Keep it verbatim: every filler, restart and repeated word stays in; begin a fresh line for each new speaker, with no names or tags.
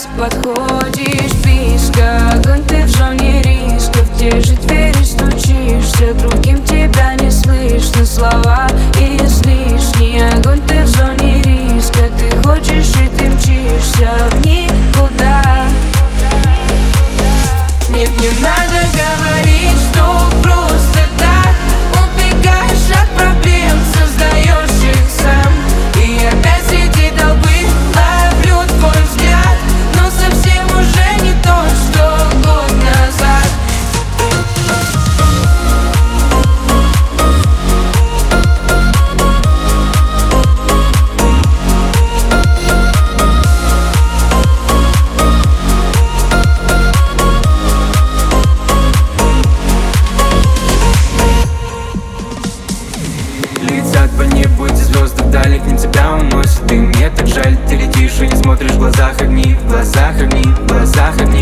раз подходишь близко, огонь, ты в зоне риска, в те же двери стучишься, другим тебя не слышно, слова излишние. Огонь, ты в зоне риска, ты хочешь и ты мчишься в никуда. Нет, не надо говорить, что просто так убегаешь от проблем, создаешь их сам. И опять среди толпы ловлю твой взгляд, но совсем уже не то, что год назад.
Летят по небу эти звезды вдали, к ним тебя уносит. И мне так жаль, ты летишь и не смотришь в глазах огни, в глазах огни, в глазах огни.